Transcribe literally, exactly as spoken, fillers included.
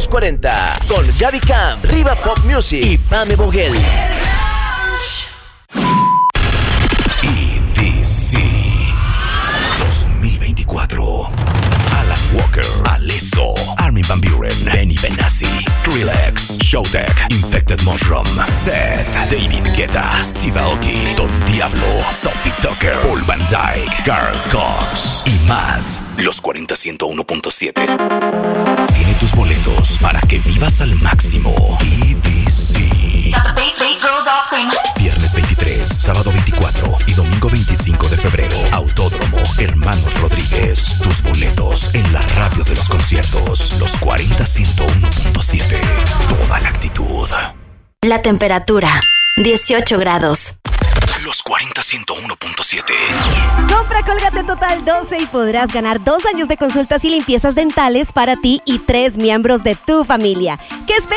cuarenta con Gaby Camp, Riva Pop Music y Pame Boguel. E D C dos mil veinticuatro. Alan Walker, Alesso, Armin van Buuren, Benny Benassi, Skrillex, Showtek, Infected Mushroom, Seth, David Guetta, Steve Aoki, Don Diablo, Sophie Tucker, Paul Van Dyke, Carl Cox y más. Los cuarenta ciento uno punto siete tiene tus boletos para que vivas al máximo. E D C. Viernes veintitrés, sábado veinticuatro y domingo veinticinco de febrero. Autódromo Hermanos Rodríguez. Tus boletos en la radio de los conciertos. Los cuarenta ciento uno punto siete. Toda la actitud. La temperatura, dieciocho grados. Los cuarenta ciento uno punto siete. Compra Colgate Total doce y podrás ganar dos años de consultas y limpiezas dentales para ti y tres miembros de tu familia. ¿Qué esperas?